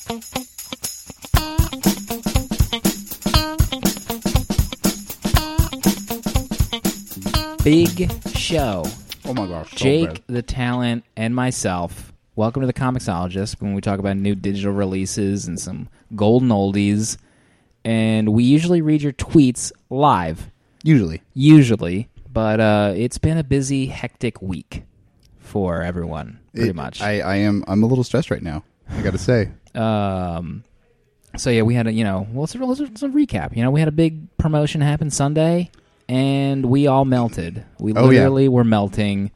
Big show. Oh my gosh. Jake, the talent, and myself. Welcome to the Comixologist, when we talk about new digital releases and some golden oldies. And we usually read your tweets live. Usually. But it's been a busy, hectic week for everyone, pretty much. I'm a little stressed right now, I got to say. So yeah, we had let's recap. We had a big promotion happen Sunday, and we all melted. We literally were melting.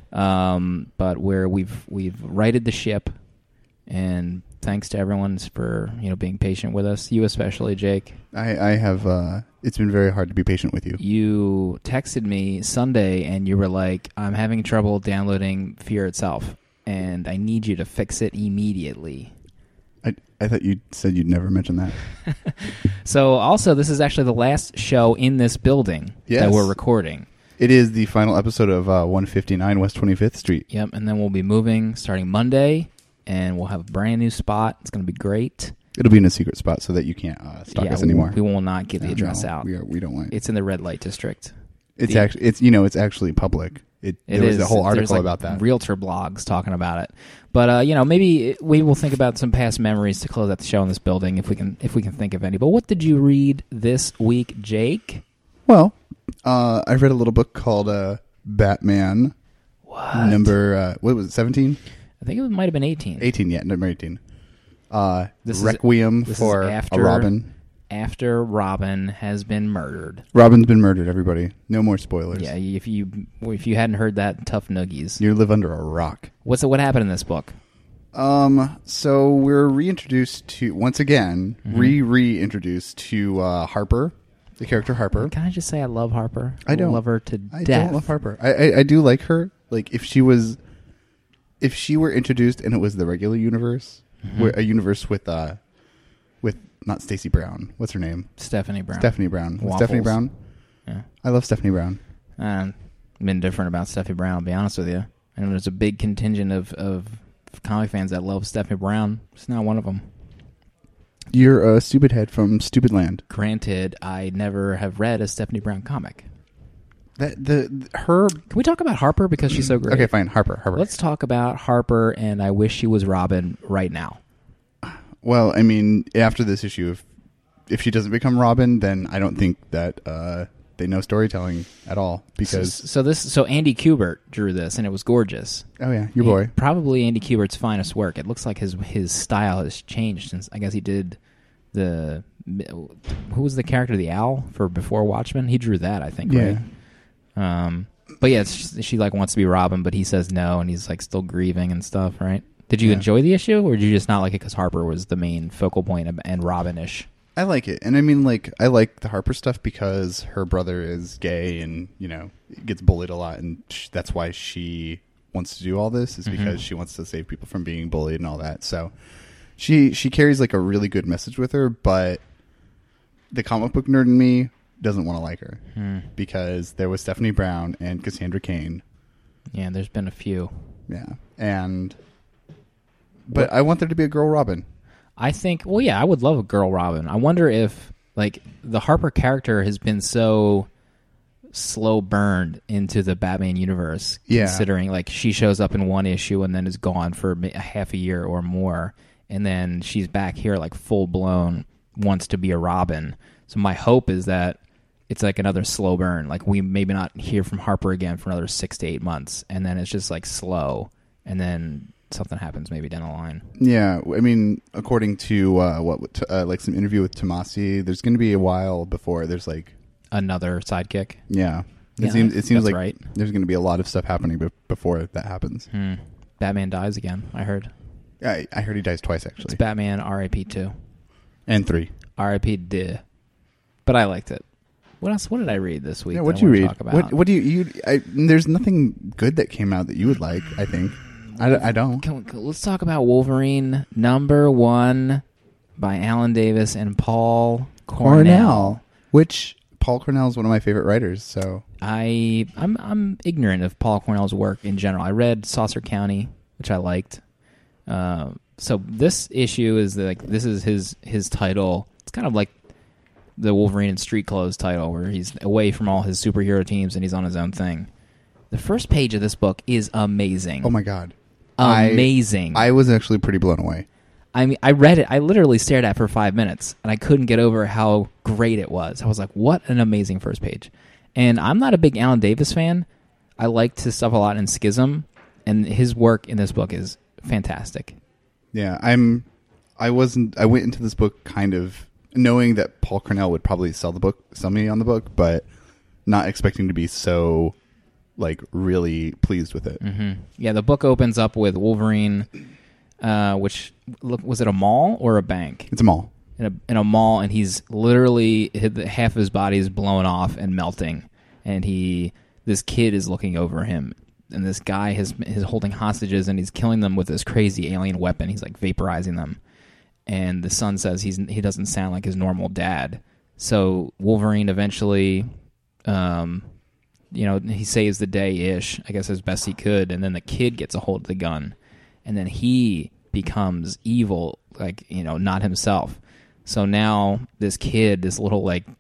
But we've righted the ship, and thanks to everyone for being patient with us. You especially, Jake. I have. It's been very hard to be patient with you. You texted me Sunday, and you were like, "I'm having trouble downloading Fear Itself, and I need you to fix it immediately." I thought you said you'd never mention that. So, also, this is actually the last show in this building that we're recording. It is the final episode of 159 West 25th Street. Yep, and then we'll be moving starting Monday, and we'll have a brand new spot. It's going to be great. It'll be in a secret spot so that you can't stalk us anymore. We will not give the address out. We don't want it. It's in the red light district. It's actually public. There was a whole article about that. Realtor blogs talking about it. But maybe we will think about some past memories to close out the show in this building if we can think of any. But what did you read this week, Jake? Well, I read a little book called Batman. What? Number what was it? 17? I think it might have been 18. 18, yeah, number 18. This Requiem for a Robin. After Robin has been murdered. Robin's been murdered, everybody. No more spoilers. Yeah, if you hadn't heard that, tough noogies. You live under a rock. What happened in this book? So we're reintroduced to, once again, reintroduced to Harper, the character Harper. Can I just say I love Harper? I don't love her to death. I don't love Harper. I do like her. Like if she were introduced and it was the regular universe, a universe with not Stacey Brown. What's her name? Stephanie Brown. Stephanie Brown. Yeah. I love Stephanie Brown. I've been different about Stephanie Brown, I'll be honest with you. And there's a big contingent of comic fans that love Stephanie Brown. It's not one of them. You're a stupid head from Stupid Land. Granted, I never have read a Stephanie Brown comic. Can we talk about Harper because she's so great? Okay, fine. Harper. Let's talk about Harper, and I wish she was Robin right now. Well, I mean, after this issue, if she doesn't become Robin, then I don't think that they know storytelling at all. Because so Andy Kubert drew this, and it was gorgeous. Oh yeah, your boy. Probably Andy Kubert's finest work. It looks like his style has changed since I guess he did who was the character, the owl for Before Watchmen? He drew that, I think, yeah. Right? But yeah, she like wants to be Robin, but he says no, and he's like still grieving and stuff, right? Did you enjoy the issue, or did you just not like it because Harper was the main focal point and Robin-ish? I like it, and I mean, like, I like the Harper stuff because her brother is gay and gets bullied a lot, and that's why she wants to do all this is because she wants to save people from being bullied and all that. So she carries like a really good message with her, but the comic book nerd in me doesn't want to like her because there was Stephanie Brown and Cassandra Cain. Yeah, there's been a few. Yeah, but I want there to be a girl Robin. I think, I would love a girl Robin. I wonder if, like, the Harper character has been so slow burned into the Batman universe, considering, like, she shows up in one issue and then is gone for a half a year or more, and then she's back here, like, full-blown, wants to be a Robin. So my hope is that it's, like, another slow burn. Like, we maybe not hear from Harper again for another 6 to 8 months, and then it's just, like, slow, and then something happens maybe down the line. Yeah, I mean, according to like some interview with Tomasi, there's going to be a while before there's like another sidekick. Yeah, it seems like right. There's going to be a lot of stuff happening before that happens. Batman dies again. I heard. I heard he dies twice actually. It's Batman R.I.P. 2 and 3. R.I.P. D. But I liked it. What else? What did I read this week? Yeah, what did you read? What do you? There's nothing good that came out that you would like. I think. I don't. Let's talk about Wolverine #1 by Alan Davis and Paul Cornell. Which Paul Cornell is one of my favorite writers. So I'm ignorant of Paul Cornell's work in general. I read Saucer County, which I liked, So this issue is this is his title. It's kind of like the Wolverine in Street Clothes title, where he's away from all his superhero teams and he's on his own thing. The first page of this book is amazing. Oh my god, amazing! I was actually pretty blown away. I mean, I read it. I literally stared at it for 5 minutes, and I couldn't get over how great it was. I was like, "What an amazing first page!" And I'm not a big Alan Davis fan. I liked his stuff a lot in Schism, and his work in this book is fantastic. Yeah, I went into this book kind of knowing that Paul Cornell would probably sell me on the book, but not expecting to be so like really pleased with it. Mm-hmm. Yeah, the book opens up with Wolverine, which was it a mall or a bank? It's a mall. In a mall, and he's literally half of his body is blown off and melting, and this kid is looking over him. And this guy is holding hostages, and he's killing them with this crazy alien weapon. He's like vaporizing them. And the son says he doesn't sound like his normal dad. So Wolverine eventually, he saves the day-ish, I guess, as best he could. And then the kid gets a hold of the gun. And then he becomes evil, like, not himself. So now this kid, this little,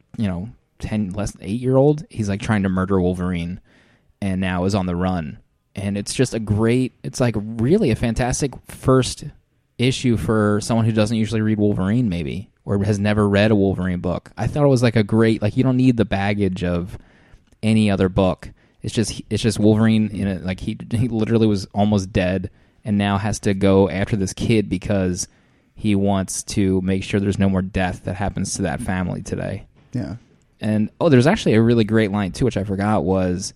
8-year-old, he's like trying to murder Wolverine. And now is on the run. And it's just it's like really a fantastic first issue for someone who doesn't usually read Wolverine, maybe, or has never read a Wolverine book. I thought it was like a great, you don't need the baggage of any other book. It's just Wolverine in it. Like he literally was almost dead and now has to go after this kid because he wants to make sure there's no more death that happens to that family today. Yeah. And there's actually a really great line too, which I forgot was,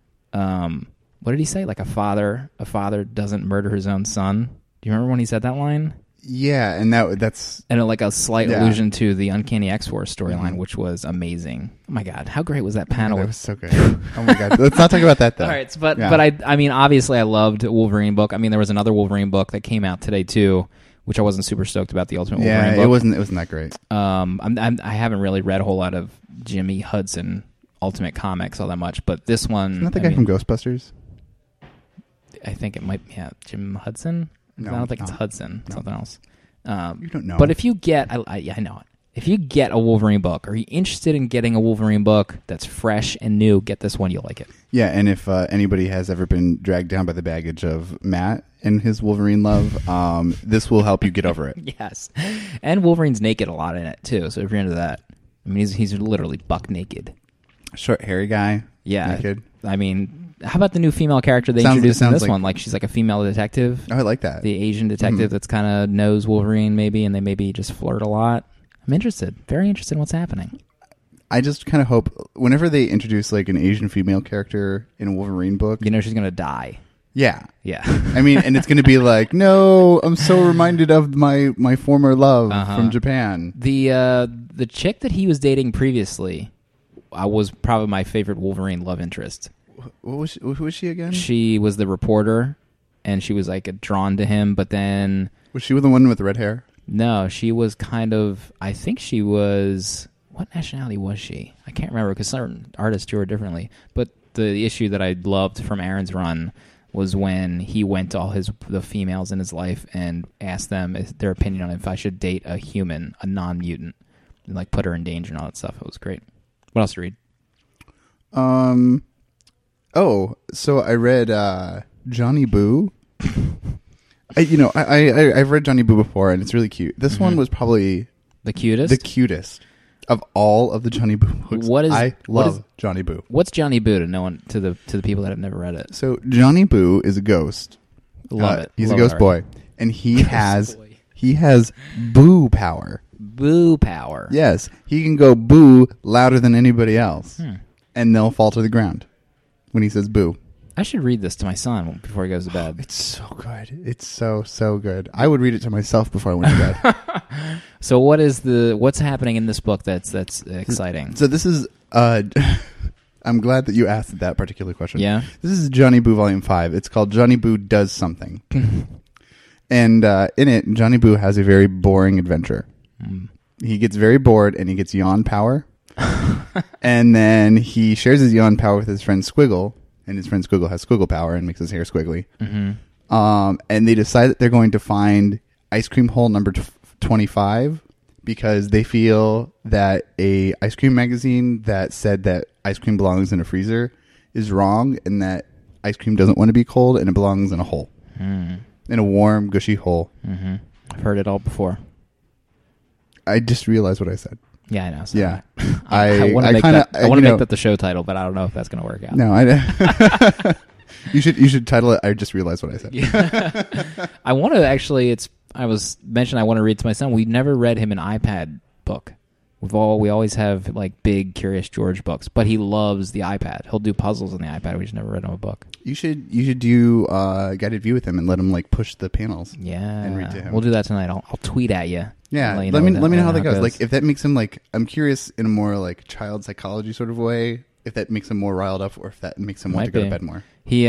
what did he say? Like a father doesn't murder his own son. Do you remember when he said that line? Yeah, and that's like a slight allusion to the Uncanny X-Force storyline, which was amazing. Oh my god, how great was that panel? That was so good. Oh my god, let's not talk about that though. All right, but I mean, obviously, I loved Wolverine book. I mean, there was another Wolverine book that came out today too, which I wasn't super stoked about. The Ultimate Wolverine book. It wasn't that great. I haven't really read a whole lot of Jimmy Hudson Ultimate Comics all that much, but this one, isn't that the guy from Ghostbusters? I think it might. Yeah, Jim Hudson. No, I don't think it's Hudson. No. Something else. You don't know. But if you get, I know it. If you get a Wolverine book, or you're interested in getting a Wolverine book that's fresh and new, get this one. You'll like it. Yeah, and if anybody has ever been dragged down by the baggage of Matt and his Wolverine love, this will help you get over it. Yes, and Wolverine's naked a lot in it too. So if you're into that, I mean, he's literally buck naked. Short, hairy guy. Yeah, naked. I mean. How about the new female character they introduced in this one? Like she's like a female detective. Oh, I like that. The Asian detective that's kind of knows Wolverine maybe, and they maybe just flirt a lot. I'm interested. Very interested in what's happening. I just kind of hope whenever they introduce like an Asian female character in a Wolverine book, she's going to die. Yeah. Yeah. I mean, and it's going to be like, no, I'm so reminded of my former love from Japan. The chick that he was dating previously was probably my favorite Wolverine love interest. Who was she again? She was the reporter, and she was like drawn to him, but then... Was she the one with the red hair? No, she was kind of... I think she was... What nationality was she? I can't remember, because certain artists drew her differently. But the issue that I loved from Aaron's run was when he went to the females in his life and asked them their opinion on if I should date a human, a non-mutant, and like put her in danger and all that stuff. It was great. What else to read? Oh, so I read Johnny Boo. I've read Johnny Boo before, and it's really cute. This one was probably the cutest of all of the Johnny Boo books. I love Johnny Boo. What's Johnny Boo to the people that have never read it? So Johnny Boo is a ghost. Love it. He's a ghost boy, and he has boo power. Boo power. Yes, he can go boo louder than anybody else, and they'll fall to the ground when he says boo. I should read this to my son before he goes to bed. It's so good. It's so good. I would read it to myself before I went to bed. So what's happening in this book that's exciting? So this is I'm glad that you asked that particular question. Yeah. This is Johnny Boo Volume 5. It's called Johnny Boo Does Something. And in it, Johnny Boo has a very boring adventure. He gets very bored and he gets yawn power. And then he shares his yawn power with his friend Squiggle, and his friend Squiggle has squiggle power and makes his hair squiggly. And they decide that they're going to find ice cream hole number 25 because they feel that a ice cream magazine that said that ice cream belongs in a freezer is wrong, and that ice cream doesn't want to be cold and it belongs in a hole, in a warm, gushy hole. Mm-hmm. I've heard it all before. I just realized what I said. Yeah, I know. So yeah, I want to make that the show title, but I don't know if that's going to work out. No, you should title it. I just realized what I said. Yeah. I want to actually. I want to read to my son. We never read him an iPad book. We always have like big Curious George books, but he loves the iPad. He'll do puzzles on the iPad. We just never read him a book. You should do guided view with him and let him like push the panels. Yeah, and read to him. We'll do that tonight. I'll tweet at you. Yeah, let me know how that goes. Like if that makes him like, I'm curious in a more like child psychology sort of way. If that makes him more riled up, or if that makes him want to go to bed more.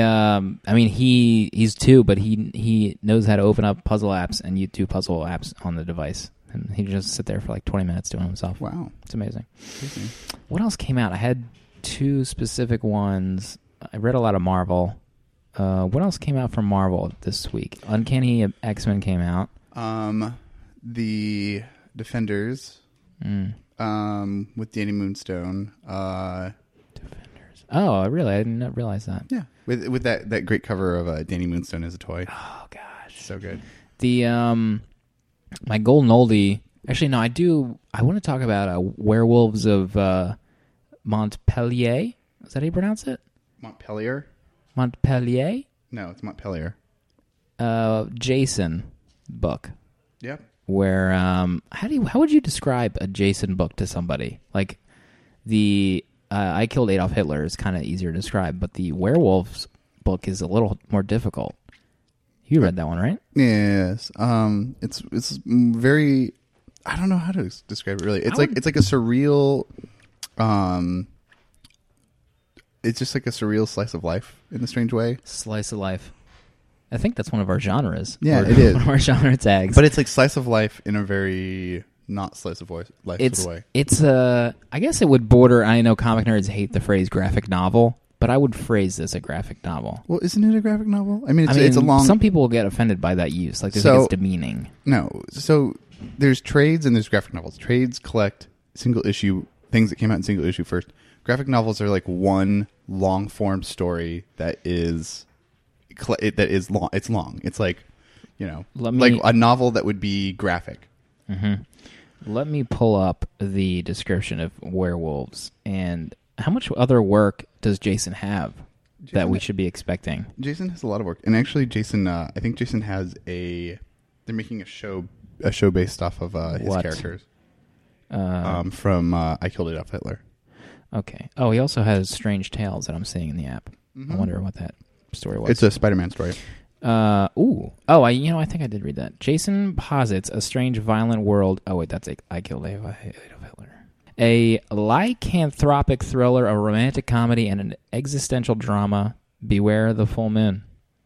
He's 2, but he knows how to open up puzzle apps and YouTube puzzle apps on the device. And he just sit there for like 20 minutes doing it himself. Wow. It's amazing. What else came out? I had 2 specific ones. I read a lot of Marvel. What else came out from Marvel this week? Uncanny X-Men came out. The Defenders. With Danny Moonstone. Defenders. Oh, I didn't realize that. Yeah. With that great cover of Danny Moonstone as a toy. Oh, gosh. So good. The... My golden oldie. Actually, no. I want to talk about Werewolves of Montpellier. Is that how you pronounce it? Montpellier. Montpellier. No, it's Montpellier. Jason book. Yep. Where how would you describe a Jason book to somebody? Like the I Killed Adolf Hitler is kind of easier to describe, but the Werewolves book is a little more difficult. You read that one, right? Yes. It's very. I don't know how to describe it. Really, it's like a surreal. It's just like a surreal slice of life in a strange way. Slice of life. I think that's one of our genres. Yeah, it is one of our genre tags. But it's like slice of life in a very not slice of life sort of way. It's I guess it would border. I know comic nerds hate the phrase graphic novel. But I would phrase this a graphic novel. Well, isn't it a graphic novel? I mean, it's a long... Some people will get offended by that use. Like, they think it's demeaning. No. So, there's trades and there's graphic novels. Trades collect single issue, things that came out in single issue first. Graphic novels are like one long-form story that is long. It's long. It's like, like a novel that would be graphic. Mm-hmm. Let me pull up the description of Werewolves and... How much other work does Jason have that we should be expecting? Jason has a lot of work. And actually, I think Jason has they're making a show based off of his characters. From I Killed Adolf Hitler. Okay. Oh, he also has Strange Tales that I'm seeing in the app. Mm-hmm. I wonder what that story was. It's a Spider-Man story. Ooh. Oh, I think I did read that. Jason posits a strange, violent world. Oh, wait, that's I Killed Adolf Hitler. A lycanthropic thriller, a romantic comedy, and an existential drama. Beware the Full Moon.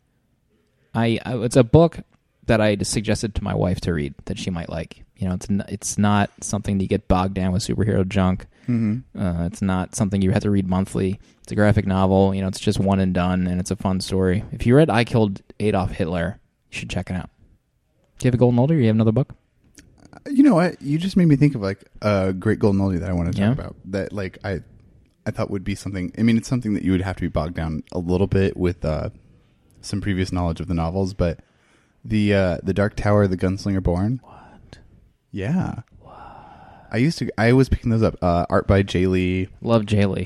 It's a book that I suggested to my wife to read that she might like. It's not something to get bogged down with superhero junk. Mm-hmm. It's not something you have to read monthly. It's a graphic novel. It's just one and done, and it's a fun story. If you read I Killed Adolf Hitler, you should check it out. Do you have a golden oldie, or you have another book? You know what? You just made me think of like a great golden oldie that I want to talk about. That like I thought would be something. I mean, it's something that you would have to be bogged down a little bit with some previous knowledge of the novels. But the Dark Tower, the Gunslinger Born. What? Yeah. What? I was picking those up. Art by Jay Lee. Love Jay Lee.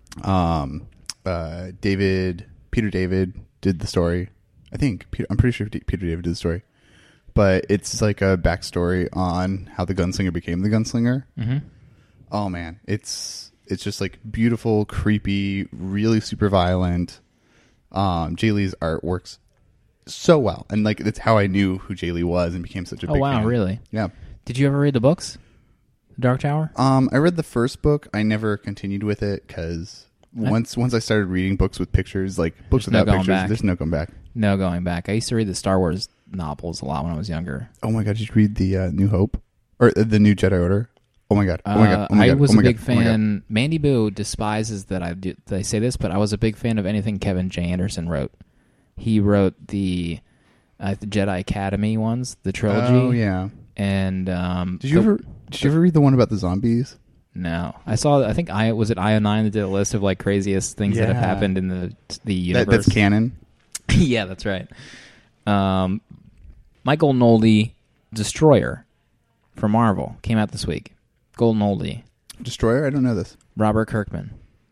Peter David did the story. I'm pretty sure Peter David did the story. But it's like a backstory on how the gunslinger became the gunslinger. Mm-hmm. Oh man, it's just like beautiful, creepy, really super violent. Jay Lee's art works so well, and like that's how I knew who Jay Lee was and became such a big fan. Oh wow, really? Yeah. Did you ever read the books? Dark Tower? I read the first book. I never continued with it because once I started reading books with pictures, like books without pictures, there's no going back. No going back. I used to read the Star Wars novels a lot when I was younger. Oh my god, did you read the New Hope or the New Jedi Order? Oh my god! I was a big fan. Mandy Boo despises that I say this, but I was a big fan of anything Kevin J. Anderson wrote. He wrote the the Jedi Academy ones, the trilogy. Oh yeah. And did you ever read the one about the zombies? No, I saw. I think was it IO9 that did a list of like craziest things that have happened in the universe. That's canon. Yeah, that's right. My Golden Oldie, Destroyer, from Marvel, came out this week. Golden Oldie. Destroyer? I don't know this. Robert Kirkman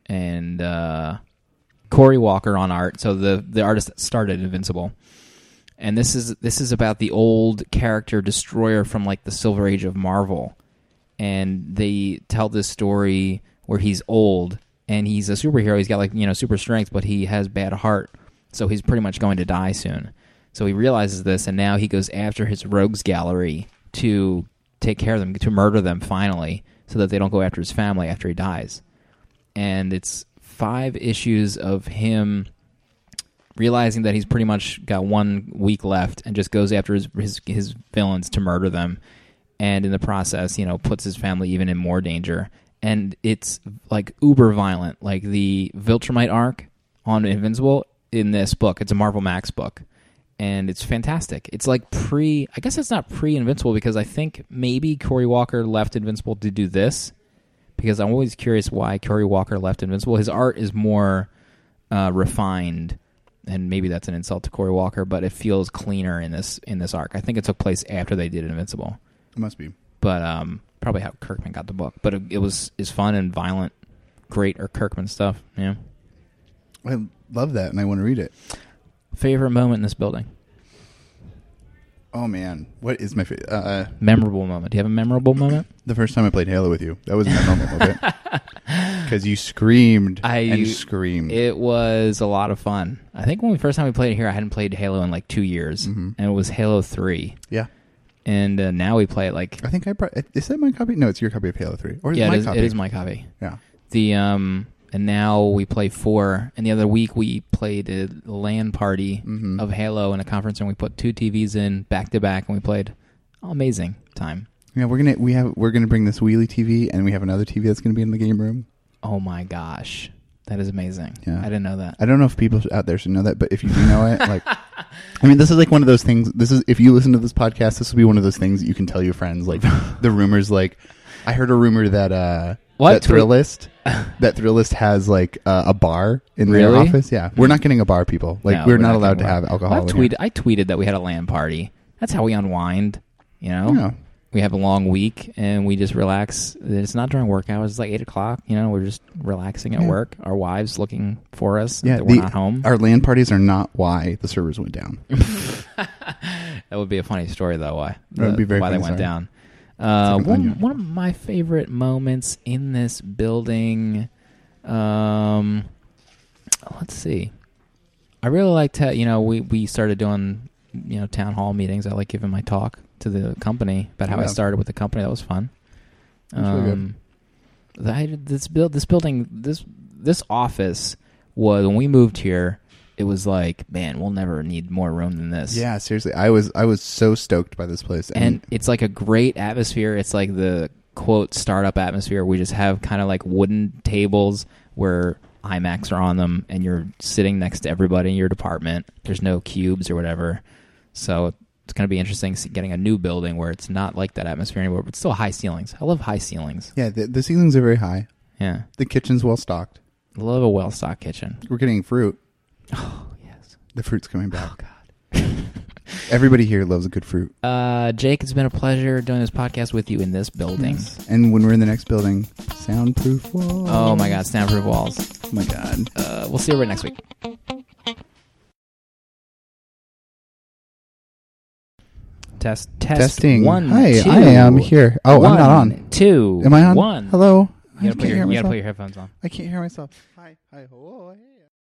and Corey Walker on art. So the artist that started Invincible. And this is about the old character Destroyer from like the Silver Age of Marvel. And they tell this story where he's old and he's a superhero. He's got like, super strength, but he has bad heart. So he's pretty much going to die soon. So he realizes this, and now he goes after his rogues gallery to take care of them, to murder them finally, so that they don't go after his family after he dies. And it's 5 issues of him realizing that he's pretty much got 1 week left and just goes after his villains to murder them. And in the process, puts his family even in more danger. And it's like uber violent, like the Viltrumite arc on Invincible in this book. It's a Marvel Max book. And it's fantastic. It's like I guess it's not pre-Invincible because I think maybe Corey Walker left Invincible to do this. Because I'm always curious why Corey Walker left Invincible. His art is more refined, and maybe that's an insult to Corey Walker, but it feels cleaner in this arc. I think it took place after they did Invincible. It must be. But probably how Kirkman got the book. But it's fun and violent. Great Kirkman stuff. Yeah. I love that, and I want to read it. Favorite moment in this building? Oh, man. What is my favorite? Memorable moment. Do you have a memorable moment? The first time I played Halo with you. That was a memorable moment. Because you screamed and screamed. It was a lot of fun. I think when the first time we played it here, I hadn't played Halo in like 2 years. Mm-hmm. And it was Halo 3. Yeah. And now we play it like... I think is that my copy? No, it's your copy of Halo 3. Or is it my is, copy? It is my copy. Yeah. And now we play 4. And the other week we played a LAN party of Halo in a conference, and we put 2 TVs in back to back, and we played. Amazing time. Yeah, we're gonna bring this wheelie TV, and we have another TV that's gonna be in the game room. Oh my gosh, that is amazing. Yeah, I didn't know that. I don't know if people out there should know that, but if you do know it, like, I mean, this is like one of those things. This is, if you listen to this podcast, this will be one of those things that you can tell your friends. Like the rumors, like I heard a rumor that Thrillist has like a bar in their office. Yeah, we're not getting a bar, people. Like we're not allowed to have alcohol. I tweeted that we had a LAN party. That's how we unwind. Yeah. We have a long week and we just relax. It's not during work hours. It's like 8 o'clock. We're just relaxing at work. Our wives looking for us. Yeah, we're not home. Our LAN parties are not why the servers went down. That would be a funny story, though. Why they went down. One of my favorite moments in this building. Let's see. I really liked how we started doing town hall meetings. I like giving my talk to the company about how I started with the company. That was fun. Really this office was, when we moved here, it was like, man, we'll never need more room than this. Yeah, seriously. I was so stoked by this place. And it's like a great atmosphere. It's like the, quote, startup atmosphere. We just have kind of like wooden tables where iMacs are on them, and you're sitting next to everybody in your department. There's no cubes or whatever. So it's going to be interesting getting a new building where it's not like that atmosphere anymore, but still high ceilings. I love high ceilings. Yeah, the ceilings are very high. Yeah. The kitchen's well-stocked. I love a well-stocked kitchen. We're getting fruit. Oh, yes. The fruit's coming back. Oh, God. Everybody here loves a good fruit. Jake, it's been a pleasure doing this podcast with you in this building. Yes. And when we're in the next building, soundproof walls. Oh, my God, soundproof walls. Oh, my God. We'll see you right next week. Testing. 1, Hi, 2. I am here. Oh, 1, I'm not on. 2. Am I on? 1. Hello. You gotta put your headphones on. I can't hear myself. Hi. Oh, hey.